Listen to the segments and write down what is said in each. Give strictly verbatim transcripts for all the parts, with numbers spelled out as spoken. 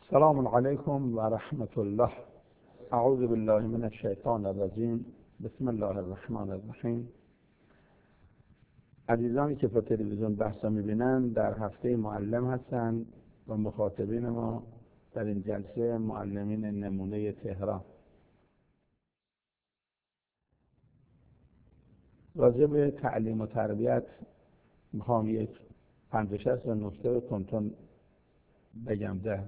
السلام علیکم و رحمت الله. اعوذ بالله من الشیطان الرجیم. بسم الله الرحمن الرحیم. عزیزانی که با تلویزیون بحثا میبینن، در هفته معلم هستند و مخاطبین ما در این جلسه معلمین نمونه تهران. راجع به تعلیم و تربیت میخوام یک پنجاه شصت نکته رو تون بگم. ده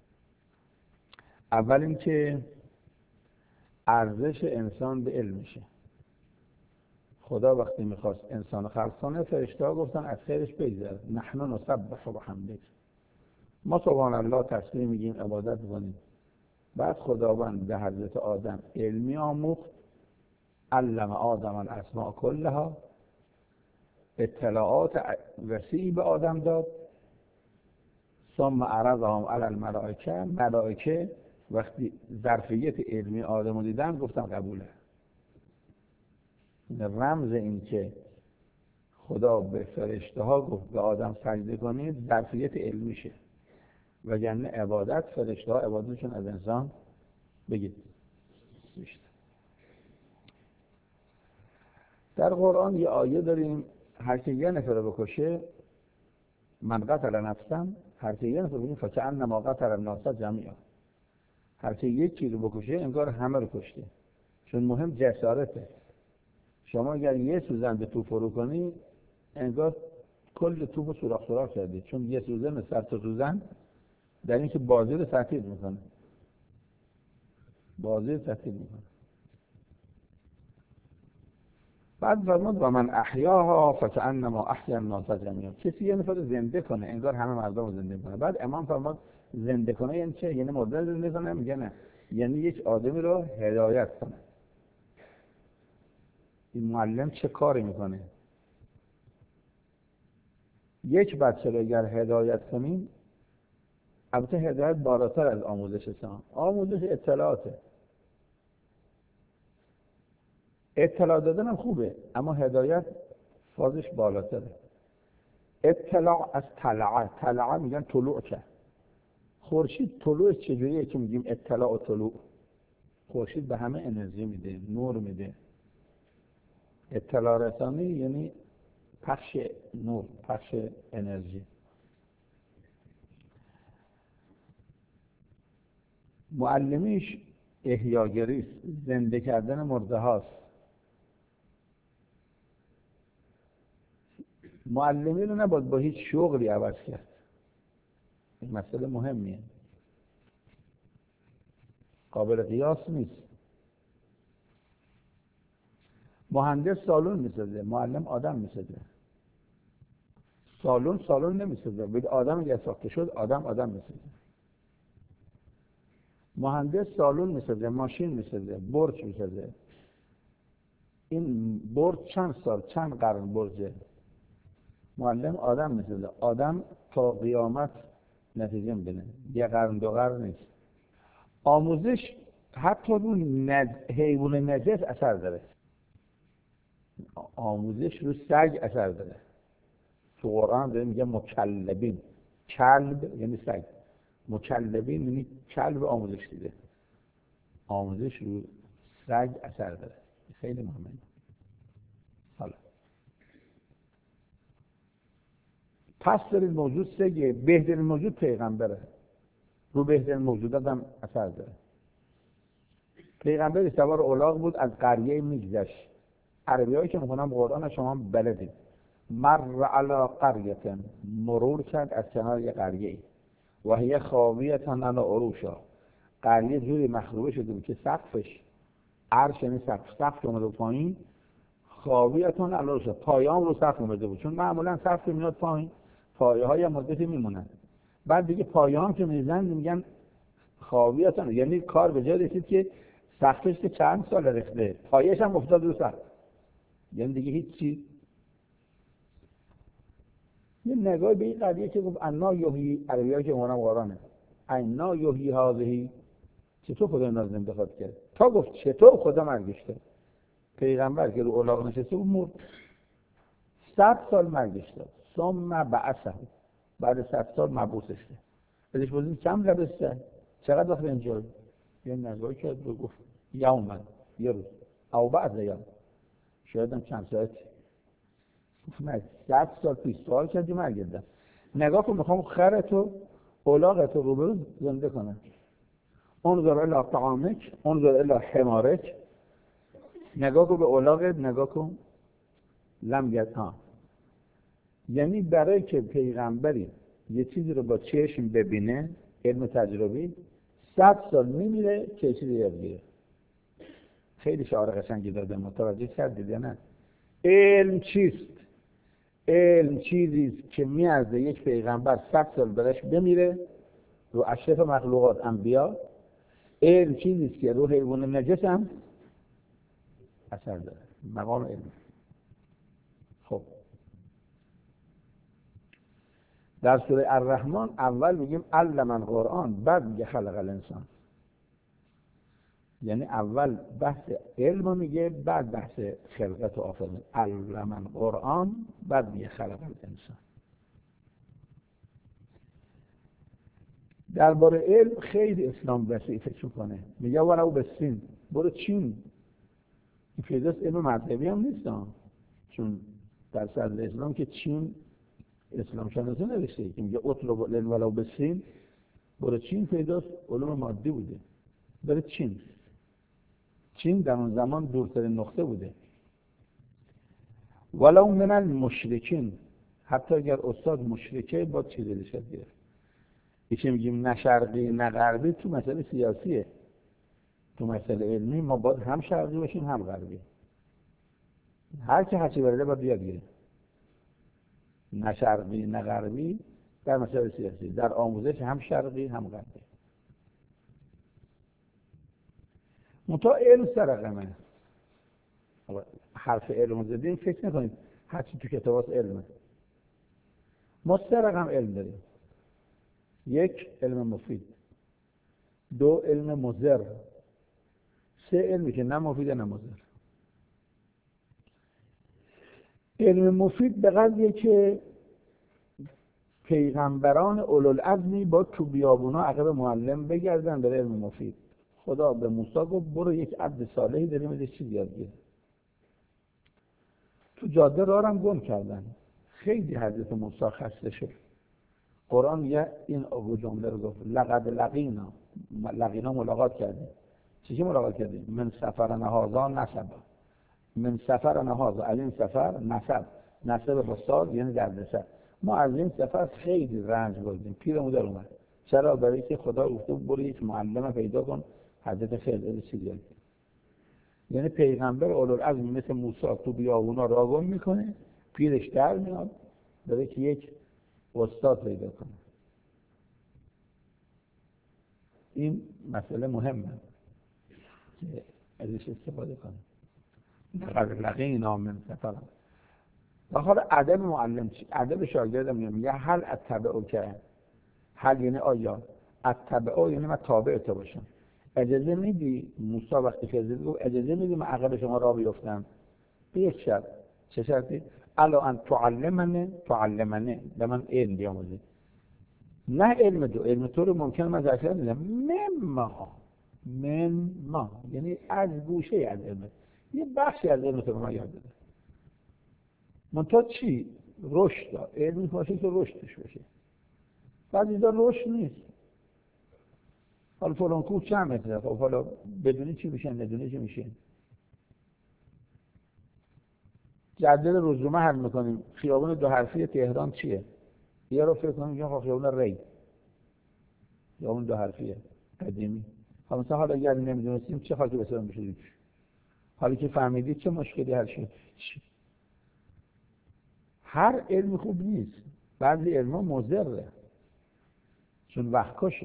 اول اینکه ارزش انسان به علمشه. خدا وقتی میخواست انسان خلق کنه، فرشته‌ها گفتن از خیرش بگذر، نحن نسبح بحمدک، ما سبحان الله تسبیح میگیم، عبادت میکنیم. بعد خداوند به حضرت آدم علمی آموخت، علم آدم الاسماء کلها، اطلاعات وسیعی به آدم داد. ثم عرضهم علی الملائکه، ملائکه وقتی ظرفیت علمی آدم رو دیدن گفتن قبوله. رمز این که خدا به فرشته ها گفت به آدم سجده کنید ظرفیت علمیشه، وگرنه عبادت فرشته ها عبادتشون از انسان بگید بیشتر. در قرآن یه آیه داریم، هر که یه نفر رو بکشه، من قتل نفسم، هر که یه نفر رو بکشه فکأنما قتل الناس جمیعا، هر که یکی رو بکشه انگار همه رو کشته. چون مهم جسارته. شما اگر یه سوزن به توپ فرو کنی انگار کل توپ رو سوراخ سوراخ کردی، چون یه سوزن صد تا سوزن در این که بازی رو تعطیل میکنه، بازی رو تعطیل میکنه. بعد فرمود و من احیاها فکأنما احیا الناس جمیعا، کسی یه نفر رو زنده کنه انگار همه مردم رو زنده کنه. بعد امام فرمود زنده کنه یعنی چه؟ یعنی مرده زنده کنه؟ میگه نه، یعنی یک آدمی رو هدایت کنه. این معلم چه کاری میکنه؟ یک بچه رو اگر هدایت کنیم، البته هدایت بالاتر از آموزش است. آموزش اطلاعاته، اطلاع دادن هم خوبه، اما هدایت فازش بالاتره. اطلاع از طلعه، طلعه میگن طلوع کرد. خورشید طلوع چجوریه که میگیم اطلاع و طلوع؟ خورشید به همه انرژی میده، نور میده. اطلاع رسانی یعنی پخش نور، پخش انرژی. معلمیش احیاگری است، زنده کردن مرده هاست. معلمی رو نباید با هیچ شغلی عوض کرد. این مسئله مهمیه، قابل قیاس نیست. مهندس سالن میسازه، معلم آدم میسازه. سالن سالن نمیسازه، بگه آدم اگه ساخته شد آدم آدم میسازه. مهندس سالن میسازه، ماشین میسازه، برج میسازه. این برج چند سال، چند قرن برجه. معلم آدم میسازه، آدم تا قیامت نتیجه میده، یه قرن دو قرن نیست. آموزش حتی رو نج... حیوان نجس اثر داره. آموزش رو سگ اثر داره. تو قرآن داره میگه مکلبین، کلب یعنی سگ، مکلبین یعنی کلب آموزش دیده. آموزش رو سگ اثر داره، خیلی مهمه. حالا پس دارید موجود سگه، بهترین موجود پیغمبره، رو بهترین موجودات هم اثر داره. پیغمبری سوار الاغ بود، از قریه میگذشت. عربی هایی که میخونم قرآن شما بلدید. مر علی قریه، مرور کرد از کنار یه قریه ای، و هی خاویتن علی عروشها، قریه جوری مخروبه شده بود که سقفش، عرش یعنی سقف، سقف اومده پایین، خاویتن علی عروشها، پایه‌ام رو سقف اومده بود. چون معمولا سقف میاد پایین، پایه های مدتی میمونن. بعد دیگه پایه هم که میزنن میگن خاویتن، یعنی کار به جای رسید که سقفش که چند سال ریخته، پایه‌اش هم افتاد رو سقف، یعنی دیگه هیچی. یه نگاه به این قضیه که گفت انا یحیی، عربی‌ها که اونم قرآنه، انا یحیی هذه، چطور خدا اینا رو زنده خواهد کرد؟ تا گفت چطور خدا مرگش کرد. پیغمبر که رو الاغ نشسته بود مرد، صد سال مرگش داد. ثم بعثه، بعد صد سال مبعوثش کرد. ازش بودیم کم لبسته چقدر وقت اینجا یه نگاه کرد و گفت یومن یه روز او بعد یوم شاید هم چند ساعت گفت نه صد سال پیش سوال کردی مرگردم نگاه کن میخوام خرتو اولاغتو روبرو زنده کنم انظر الی طعامک انظر الی حمارک نگاه کن به اولاغت نگاه کن لم ید ها یعنی برای که پیغمبری یه چیزی رو با چشم ببینه علم تجربی صد سال میمیره که چیزی یاد بگیره. خیلی شعار قشنگی داده متوجه کردید یا نه؟ علم چیست؟ علم چیزی است که میارزه یک پیغمبر صد سال برش بمیره رو اشرف مخلوقات انبیا. علم چیزی است که رو حیوان نجس هم اثر داره. مقام علم. خب در سوره الرحمن اول میگیم علم القرآن بعد میگه خلق الانسان. یعنی اول بحث علم میگه بعد بحث خلقت و آفرینش. علم القرآن بعد میگه خلق الانسان. درباره علم خیلی اسلام وسیع فکر کنه. میگه ولو بسین برو چین. این فیضاست علم مذهبی هم نیست ها. چون در صدر اسلام که چین اسلام شناسه نوشته که میگه اطلب العلم ولو بسین برو چین فیضاست علوم مادی بوده. بره چین. چین در اون زمان دورترین نقطه بوده. ولو من المشرکین حتی اگر استاد مشرکه با چیز دلش گرفت. یکی میگیم نه شرقی نه غربی تو مسئله سیاسیه. تو مسئله علمی ما باید هم شرقی باشیم هم غربی. هر کی هرچی برده باید بیاد گیره. نه شرقی نه غربی در مسئله سیاسی. در آموزش هم شرقی هم غربی. منتها علم سر رقمه. حرف علم زدیم فکر نکنید هرچی تو کتابات علمه. ما سه رقم علم داریم. یک علم مفید، دو علم مضر، سه علمی که نه مفید نه مضر. علم مفید به قدریه که پیغمبران اولوالعزمی با تو بیابونا عقب معلم بگردن در علم مفید. خدا به موسی گفت برو یک عبد صالحی داریم ازش چیز یاد بگیر. تو جاده راه هم گم کردن. خیلی حضرت موسی خسته شد. قرآن یه این ابو جمله رو گفت لقد لقینا لقینا ملاقات کردیم. چی ملاقات کردیم؟ من سفر نهازا نسب من سفر نهازا از این سفر نسب نسب فساد یعنی دردسر. ما از این سفر خیلی رنج بردیم. پیرمون در اومد. چرا؟ برای که خدا گفته برو یک معلم پیدا کن حضرت خضر چیز یاد. یعنی پیغمبر اولوالعزم مثل موسی تو بیابونا راه گم میکنه پیرش در میاد برای که یک استاد پیدا کنه. این مسئله مهمه که ازش استفاده کنه. لقد لقینا من سفر. و حالا ادب معلم چی؟ ادب شاگردم میگه هل اتبعو که هل یعنی آیا اتبعو یعنی من تابع تو باشم. اجازه میدی موسی وقتی خضر گفت اجازه میدی من عقب شما راه بیفتم؟ به یک شرط. چه شرطی؟ الا ان تعلمنه تعلمنه به من علم بیاموزی. نه علم تو علم تو رو ممکنه من ذکر میدم من ما من ما یعنی از گوشه از علم یه بخشی از علم تو رو من یاد بده. منتها چی؟ رشد دار علمی باشه که رشدش باشه. بعضی دا رشد نیست. حالا فلان کوه چند متره؟ خب حالا بدونی چی میشه ندونی چی میشه. جدول روزنامه حل میکنیم خیابان دو حرفی تهران چیه؟ یه رو فکر کنیم که خیابان ری خیابان دو حرفیه قدیمی. حالا مثلا حالا اگر نمیدونستیم چه خاطر بسیارم بشدیم. حالا که فهمیدید چه مشکلی حل شد. هر علم خوب نیست. بعضی علم مضره چون وقت کشه.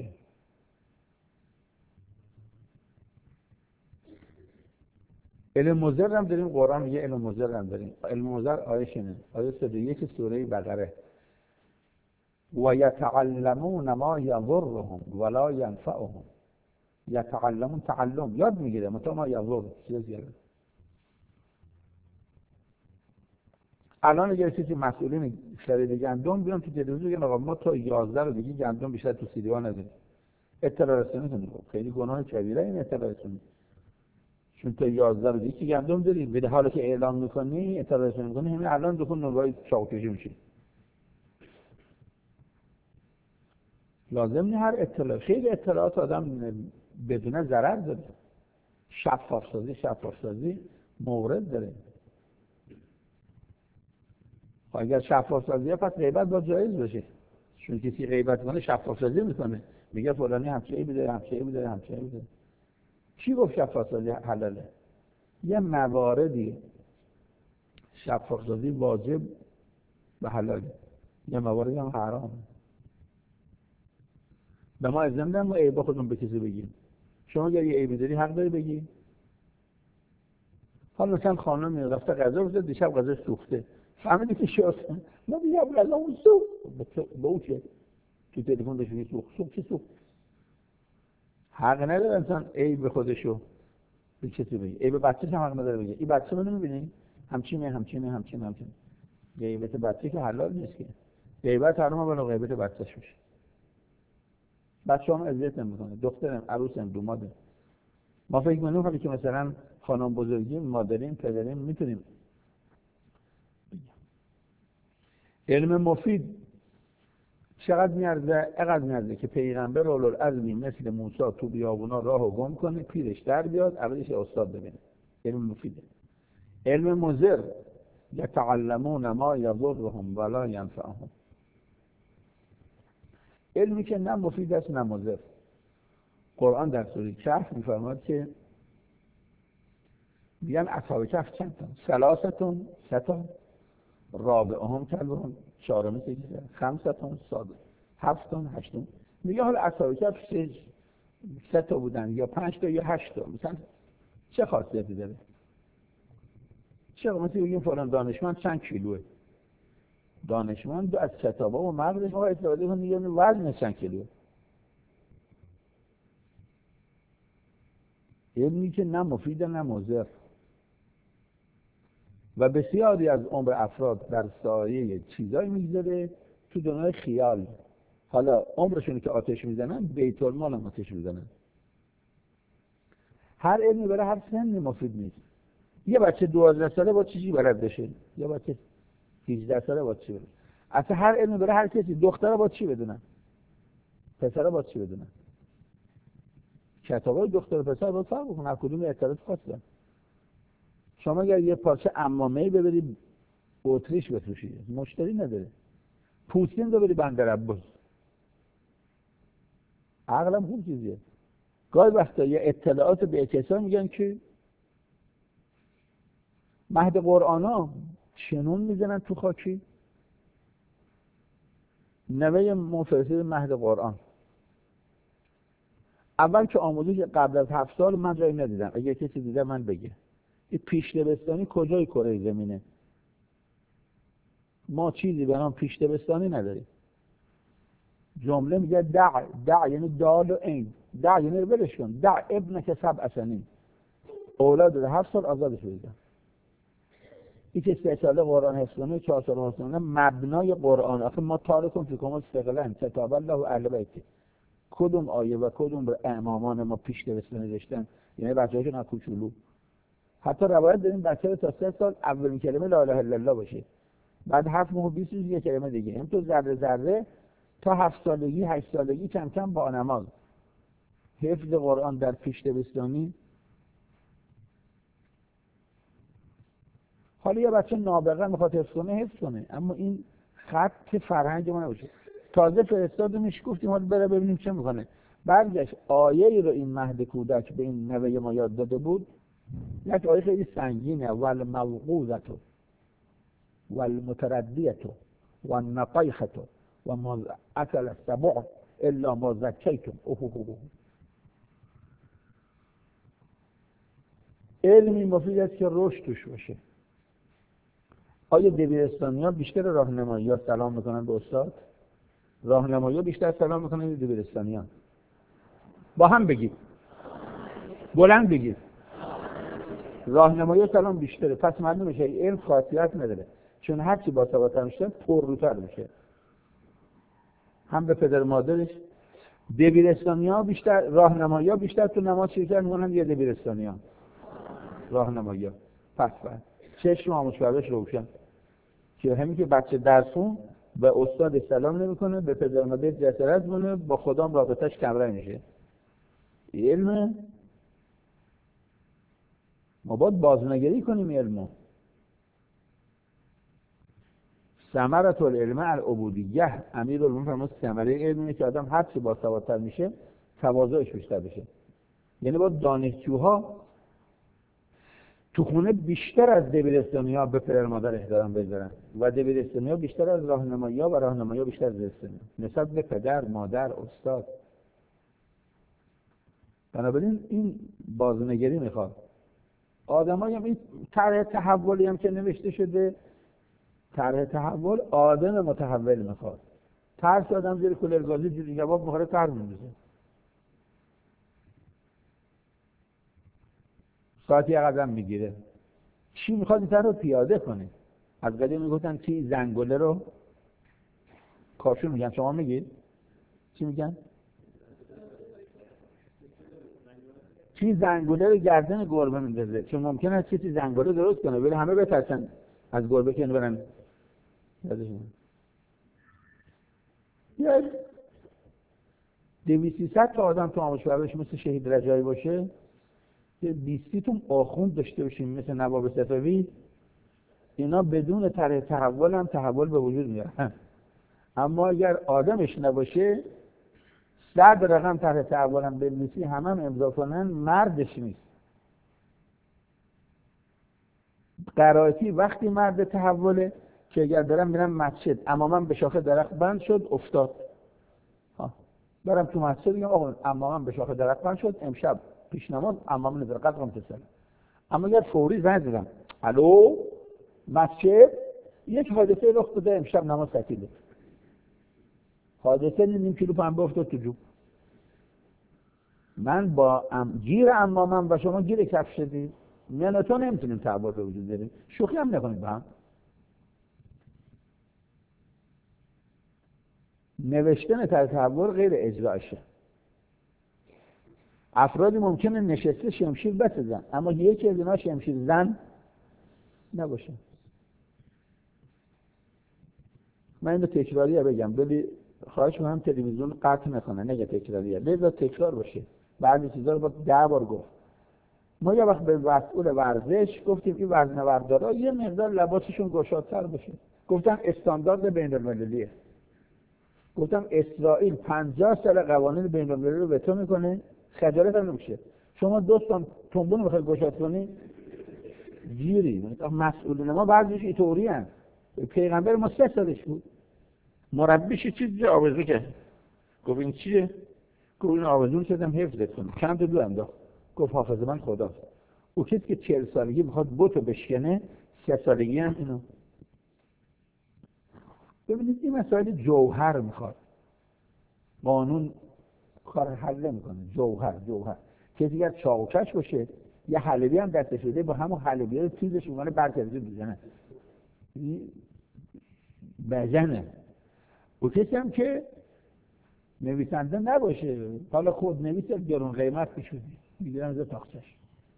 علم مضر هم داریم. قرآن میگه علم مضر هم داریم. علم مضر آیه شنه آیه صد و یک سوره بقره و یتعلمون ما یضرهم ولا ینفعهم. یتعلمون تعلم یاد میگیره متا ما یضر چیز زیاده. الان اگر کسی مسئولین خرید گندم بیان تو تلویزیون بگن آقا ما تا یازده رو دیگه گندم بیشتر تو سیدی‌ها نداریم، اطلاع رسانی کنید. خیلی گناه کبیره این اطلاع رسانی، چون تا یازده رو دیگه گندم داریم، به حالی که اعلام میکنی اطلاع رسانی میکنی همین الان دخول نگاهی چاوکشی میشه. لازم نیست هر اطلاع، خیلی اطلاعات آدم بدون ضرر داره. شفاف سازی شفاف سازی مورد داره. اگر شفاف سازیه پس غیبت با جایز بشه، چون کسی غیبت کنه شفاف سازی میکنه، میگه فلانی همچین بوده همچین بوده همچین بوده. کی گفت شفاف سازی حلاله؟ یه مواردی شفاف سازی واجب و حلاله، یه مواردی هم حرام. به ما اذن نمیدن ما عیب خودمون به کسی بگیم. شما اگر یه عیبی داری حق داری بگی. حالا مثلا خانم رفته غذا بزنه، دیشب غذا سوخته، فهمیدی که شاست ما دیگه غذا اون سوخت با او چه تو تلفن بهش سوخت سوخت چه سوخت. حق نداره انسان عیب خودشو به کسی بگه. عیب بچه‌ش هم حق نداره بگه. این بچه رو نمی‌بینی همچینه همچینه همچینه همچینه. غیبت بچه که حلال نیست که. غیبت حرام ولی غیبت بچه‌ش میشه. بچه‌ها هم اذیت نمی‌کنه، دخترم عروسم دومادم. ما فکر می‌کنیم که مثلا خانم بزرگی مادرین پدرین میتونیم. علم مفید چقدر میارزه؟ اقدر میارزه که پیغمبر اولوالعزمی مثل موسی تو بیابونا راهو گم کنه، پیرش در بیاد، اولش استاد ببینه. علم مفیده. علم مضر یتعلمون ما یضرهم ولا ینفعهم. علمی که نه مفید است نه مضر. قرآن در سوره کهف میفرماد که میگن اصحاب کهف چند تا؟ ثلاثتون سه تا، رابعهم کلبهم چهارمی سیزده، خمستون سادس، هفتون هشتون. میگه حالا اصحاب کهف سه سه تا بودن یا پنج تا یا هشت تا، مثلا چه خاصیتی داره؟ چه مثلا بگیم فلان دانشمند چند کیلوه؟ دانشمند از کتابا و مغزش ما استفاده کنه میگه وزن چند کیلوه. علمی که نه مفید نه مضر و بسیاری از عمر افراد در سایه چیزایی میگذره تو دنیای خیال. حالا عمرشون که آتش میزنن بیت المال هم آتش میزنن. هر علمی برای هر سنی مفید نیست. یه بچه دوازده ساله با چیزی بلد بشه، یه بچه هجده ساله با چی بلد. اصلا هر علمی برای هر کسی، دختره با چی بدونن، پسره با چی بدونن. کتابای دختر و پسر با فرق میکنه، هر کدوم اطلاعات خاصه. شما اگر یه پارچه عمامه‌ای ببری اتریش بفروشی مشتری نداره، پوتین رو بری بندر عباس، عقلم خوب چیزیه. گاهی وقتا یه اطلاعات به کسا میگن که مهد قرآنا چنون میزنن تو خاکی. نوه مفسر مهد قرآن اول که آموزش قبل از هفت سال من جایی ندیدم، اگه کسی دیده من بگه. این پیش دبستانی کجای کره زمینه؟ ما چیزی به نام پیش دبستانی نداریم. جمله میگه دع، دع یعنی دال و عین، دع یعنی ولش کن، دع ابنک سبع سنین، اولاد در هفت سال آزادش بزن. این که سه ساله قرآن حفظ کنه، چهار ساله حفظ کنه، مبنای قرآن. آخه ما تارکم فیکم استقلن کتاب الله و اهل بیت. کدوم آیه و کدوم به امامان ما پیش دبستانی داشتن؟ یعنی بچه‌هاشون از کوچولو. حتی روایت داریم بچه تا سه سال اولین کلمه لا اله الا الله باشه، بعد هفت ماه و بیست روز یه کلمه دیگه. هم تو ذره ذره تا هفت سالگی هشت سالگی کم کم با نماز. حفظ قرآن در پیش دبستانی. حالا یه بچه نابغه میخواد حفظ کنه حفظ کنه، اما این خط فرهنگ ما نباشه. تازه فرستادیمش گفتیم حالا بره ببینیم چه میکنه. برگشت آیه رو این مهد کودک به این نوه ما یاد داده بود، یک آیه خیلی سنگینه. والموقوذة والمتردیة والنطیحة و ما اکل السبع الا ما ذکیتم. علمی مفید است که رشد توش باشه. آیا دبیرستانی‌ها بیشتر راهنمایی ها سلام میکنن به استاد؟ راهنمایی ها بیشتر سلام میکنن به دبیرستانی‌ها؟ با هم بگید، بلند بگید. راهنمایی ها سلام بیشتره. پس معلوم میشه علم خاصیت نداره. چون هرچی باسوادتر میشه پرروتر میشه، هم به پدر مادرش. دبیرستانی‌ها بیشتر، راهنمایی‌ها بیشتر تو نماز شرکت می‌کنن یا دبیرستانی‌ها؟ راهنمایی‌ها. پس پس چشم آموزش‌پرورش روشن که همین که بچه درسون به استاد سلام نمی‌کنه، به پدر مادر جسارت می‌کنه، با خدام رابطش کمرنگ میشه. علم ما باید بازنگری کنیم علمو. ثمرة العلم العبودیه، امیرالمومنین فرمود ثمره علم اینه که آدم هر چی باسوادتر میشه تواضعش بیشتر بشه. یعنی باید دانشجوها تو خونه بیشتر از دبیرستانی‌ها به پدر مادر احترام بذارن و دبیرستانی‌ها بیشتر از راهنمایی‌ها و راهنمایی‌ها بیشتر از دبیرستانی‌ها نسبت به پدر، مادر، استاد. بنابراین این بازنگری میخواد. آدمایی هم این طرح تحولی هم که نوشته شده، طرح تحول آدم متحول میخواد. ترس آدم زیر کولر گازی جوری جواب میخوره تر میندازه. ساعتی قدم میگیره. چی میخواد این طرح رو پیاده کنه؟ از قدیم میگفتن چی زنگوله رو کاشون میگن، شما میگید؟ چی میگن؟ چی زنگوله رو گردن گربه میندازه؟ چون ممکنه از چیزی زنگوله درست کنه ولی همه بترسن از گربه که برن یادشون. یا دویست سیصد تا آدم تو آموزش‌پرورش مثل شهید رجایی باشه، یه بیستی تون آخوند داشته باشیم مثل نواب صفوی، اینا بدون طرح تحول هم تحول به وجود میارن. اما اگر آدمش نباشه صد رقم طرح تحول هم بنویسی همه هم امضا کنن مردش نیست. قرائتی وقتی مرد تحوله که اگر برم میرم مسجد امامم به شاخه درخت بند شد افتاد، ها برم تو مسجد میگم آقا امامم به شاخه درخت بند شد امشب پیش نماز امام نظر قدرم تسلم. اما اگر فوری زنگ زدم الو مسجد یک حادثه رخ داده امشب نماز تعطیله، حادثه نیم کیلو پنبه افتاد تو جوب، من با ام گیر امامم و شما گیر کف شدید، من تو نمیتونیم تحول به وجود بریم. شوخی هم نکنید با هم. نوشتن طرح تحول غیر اجراشه. افرادی ممکنه نشسته شمشیر بسازن اما یکی از اینا شمشیر زن نباشه. من اینو تکراریه بگم ولی خواهش می‌کنم تلویزیون قطع نکنه، نگه تکراریه، بذار تکرار باشه. بعضی چیزا رو با ده بار گفت. ما یه وقت به مسئول ورزش گفتیم این وزنه‌بردارا یه مقدار لباسشون گشادتر باشه. گفتن استاندارد بین‌المللیه. گفتم اسرائیل پنجاه سال قوانین بین‌المللی رو وتو میکنه، خجالت هم نمیشه. شما دوستان تنبون بخواید گشاد کنی گیری. مسئولین ما بعضیش اینطوری هستن. پیغمبر ما سه سالش بود، مربیش چیزی آوازه کرد، گفت این چیه؟ گفت این آوازون شدم حفظت کنم، چند تا دو انداخت، گفت حافظ من خداست. او کسی که چهل سالگی میخواد بوتو بشکنه سه سالگی هم اینو. ببینید این مسائل جوهر میخواد، قانون کار حل نمیکنه. جوهر جوهر کسی اگر چاوکش باشه یه حلبی هم دستش بده با همون حلبی رو تیزش میکنه برکرده بزنه بزنه. او کسی هم که نویسنده نباشه حالا خود نویسه گرون قیمت بشودی میگیرن از تاخچش.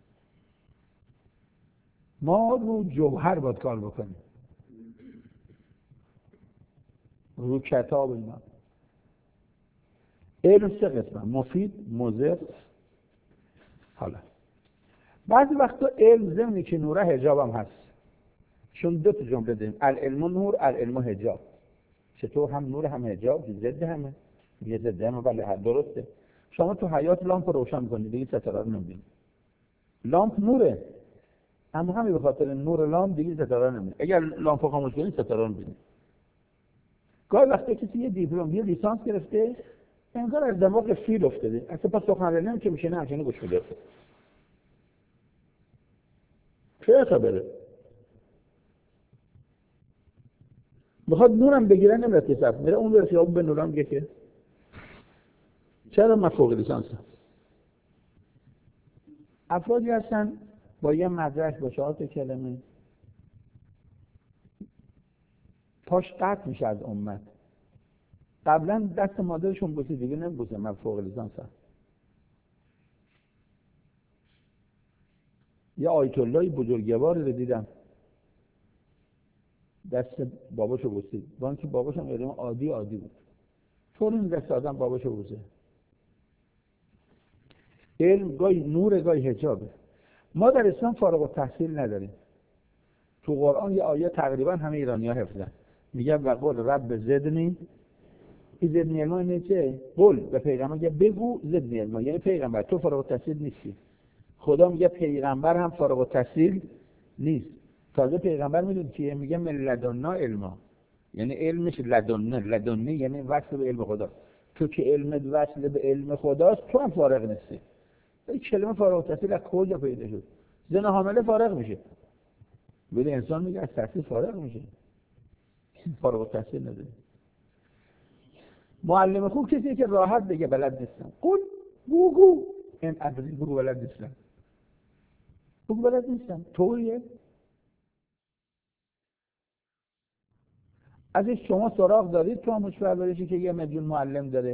ما رو جوهر باید کار بکنیم، رو کتاب اینا. علم سه قسمه، مفید، مضر. حالا بعضی وقتا علم ضمن که نوره حجاب هم هست، چون دو تا جمله داریم العلم نور العلم حجاب. چطور هم نور هم حجاب ضد همه؟ یه ضد همه ولی هر درسته. شما تو حیات لامپ روشن کنید دیگه ستاره رو نمی‌بینید. لامپ نوره اما همین به خاطر نور لامپ دیگه ستاره رو نمی‌بینید. اگر لامپ رو خاموش کنید ستاره رو می‌بینید. گاهی وقتا کسی یه دیپلم یه لیسانس گرفته انگار از دماغ فیل افتاده، اصلا پس سخنرانی هم که میشه نه همچنین گوش میده. چه خبره؟ بخواد نورم بگیره نمیره تصف میره اون رو خیابون به نورم میگه که چرا من فوق لیسانسم. افرادی هستن با یه مدرک با چهار تا کلمه پاش قطع میشه از امت. قبلا دست مادرشون بوسه، دیگه نمیبوسه. من فوق لیسانسم. یه آیت الله بزرگواری رو دیدم دست باباشو بوسید، وان که باباشم آدم عادی عادی بود، چون این دست آدم باباشو بوسه. علم گاهی نور گاهی حجابه. ما در اسلام فارغ التحصیل نداریم. تو قرآن یه آیه تقریبا همه ایرانی‌ها حفظن، میگه وقل رب زدنی. این زدنی علما اینه چه؟ قول به پیغمبر میگه بگو زدنی علما، یعنی پیغمبر تو فارغ التحصیل نیستی. خدا میگه پیغمبر هم فارغ التحصیل نیست. تازه پیغمبر میدونی چیه؟ میگه من لدنا علما، یعنی علمش لدنا، لدنی یعنی وصل به علم خدا. تو که علمت وصل به علم خداست، تو هم فارغ نیستی. این کلمه فارغ التحصیل از کجا پیدا شد؟ زن حامله فارغ میشه، ولی انسان میگه از تحصیل فارغ میشه. فارغ التحصیل نداره. معلم خوب کسی که راحت بگه بلد نیستم. قول گوگو این ادری گوگو بلد نیستم. گوگو بلد نیستم. طوریه. ازش شما سراغ دارید تو آموزش پرورشی که یه میلیون معلم داره؟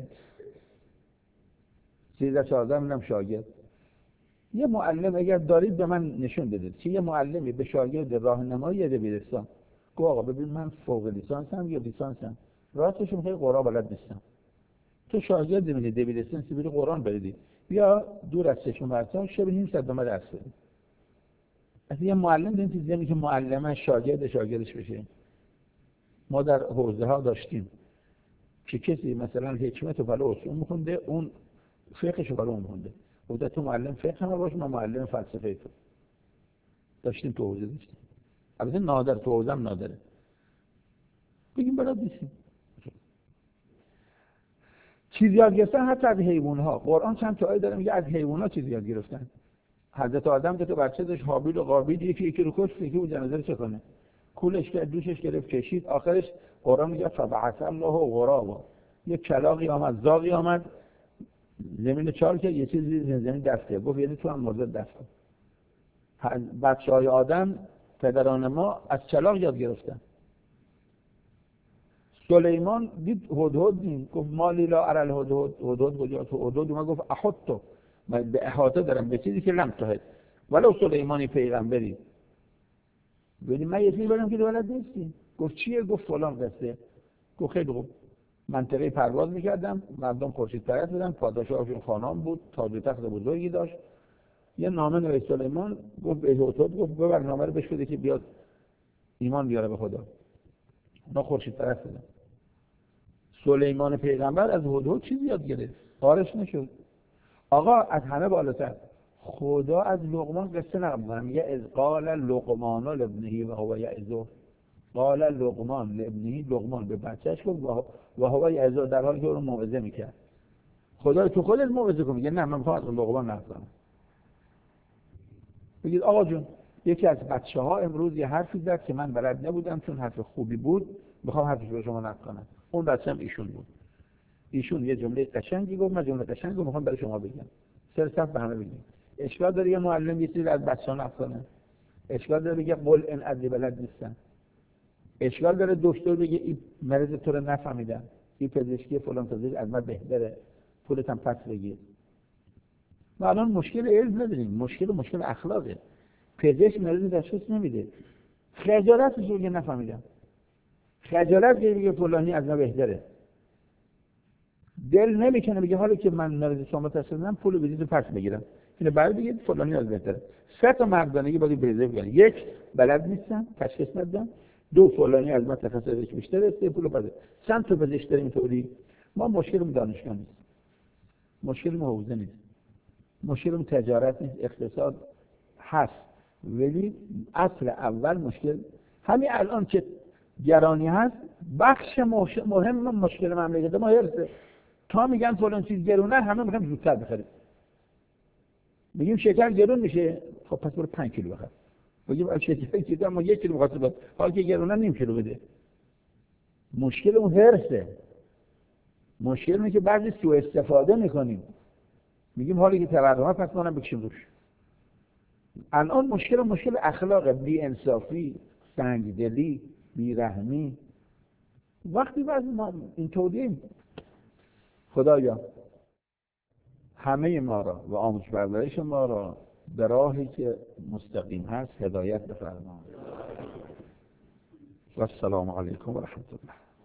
سیزده چهارده میلیون شاگرد. یه معلم اگر دارید به من نشون بدید که یه معلمی به شاگرد راهنمایی دبیرستان گفت آقا ببین من فوق لیسانسم یا لیسانسم، راستش میگه قرآن بلد نیستم. تو شاگرد میگه دبیرستان سیبیل قرآن بریدی، بیا دور از چشم برسان شب نیم ساعت دما درس بدی. از یه معلم این چیزی که معلم شاگرد شاگردش بشه. ما در حوزه ها داشتیم که کسی مثلا حکمت و بالا اصول میخونده، اون فقهش رو بالا اون میخونده. بوده تو معلم فقه هم باش، ما معلم فلسفه تو داشتیم. تو حوزه داشتیم. البته نادر، تو حوزه هم نادره. بگیم بلد نیستیم. چیز یاد گرفتن حتی از حیوان ها. قرآن چند تا آیه داره میگه از حیوان ها چیز یاد گرفتن. حضرت آدم که تو بچه داشت، حابیل و قابیل، یکی یکی رو کشت، یکی بود جنازه رو چه کنه؟ کولش کرد، دوشش گرفت، کشید. آخرش قرآن میگه فبعث الله غرابا، یه کلاغی آمد، زاغی آمد، زمین چال کرد، یه چیزی زمین دسته گفت یعنی تو هم مرده دست کن. بچه‌های آدم، پدران ما از کلاغ یاد گرفتن. سلیمان دید هدهد دید، گفت مالی لا ارى الهدهد. هدهد کجا؟ تو هدهد اومد گفت احط، من به احاطه دارم به چیزی که لم تحط ولو سلیمانی پیغمبری. ولی من یه چیزی بگم که بلد نیستی. گفت چیه؟ گفت فلان قصه. گفت خیلی خوب. منطقه پرواز میکردم، مردم خورشید پرست بودن، پادشاهشون خانم بود، تاج و تخت بزرگی داشت. یه نامه نوشت سلیمان، گفت به هدهد، گفت ببر نامه رو بهش بده که بیاد ایمان بیاره به خدا. اونا خورشید پرست بودن. سلیمان پیغمبر از هدهد چیزی یاد گرفت، قارش نشد. آقا از همه بالاتر خدا از لقمان قصه نقل می‌کنه، میگه اذ قال لقمان لابنه و هو یعظه. قال لقمان لابنه، لقمان به بچه‌اش گفت و هو یعظه، در حالی که اون موعظه میکرد. خدا تو خودت موعظه کن. میگه نه من میخوام از لقمان نقل کنم. بگید آقا جون یکی از بچه‌ها امروز یه حرفی زد که من بلد نبودم، چون حرف خوبی بود میخوام حرفش رو شما نقل کنم. اون بچه‌م ایشون بود. ایشون یه جمله قشنگی گفت، من جمله قشنگی میخوام برای شما بگم. سر صف به همه بگیم. اشکال داره یه معلم یه چیزی از بچه‌ها نقل کنه؟ اشکال داره بگه قل ان ادری بلد نیستن؟ اشکال داره دکتر بگه این مریض تو رو نفهمیدم، این پزشکی فلان پزشک از من بهتره، پولت هم پس بگیر. ما الان مشکل علم نداریم، مشکل مشکل اخلاقه. پزشک مریض تشخیص نمیده، خجالتش رو نفهمیدم، خجالت بگه فلانی از من بهتره. دل نمیکنه بگه حالا که من مریض شما تشخیص دادم پول بدید و پس بگیرم. اینو بعد بگید فلانی از بهتره. سه تا مردانگی باید بریزه بگن. یک، بلد نیستم، تشخیص ندادم. دو، فلانی از من تخصصش بیشتره، سه، پول بده. چند تا پزشک داریم اینطوری؟ ما مشکلمون دانشگاه نیست، مشکلمون حوزه نیست، مشکلمون تجارت نیست، اقتصاد هست، ولی اصل اول مشکل همین الان که گرانی هست، بخش مهم مشکل مملکت ما هرسه. تا میگن فلان چیز گرونه، همه میگن زودتر بخریم. میگیم شکر گرون میشه، خب پس برو پنج کیلو بخر. بگیم شکر که ما یک کیلو می‌خواستیم بده، حالا که گرونه نیم کیلو بده. مشکل اون هرسه. مشکل اینه که بعضی سوء استفاده میکنیم. میگیم حالا که تورم پس ما هم بکشیم روش. الان مشکل مشکل اخلاق، بی انصافی، سنگدلی، بیرحمی. وقتی بعضی ما اینطوریم، خدایا همه ما را و آموزش پرورش ما را به راهی که مستقیم هست هدایت بفرما. و السلام علیکم و رحمت الله.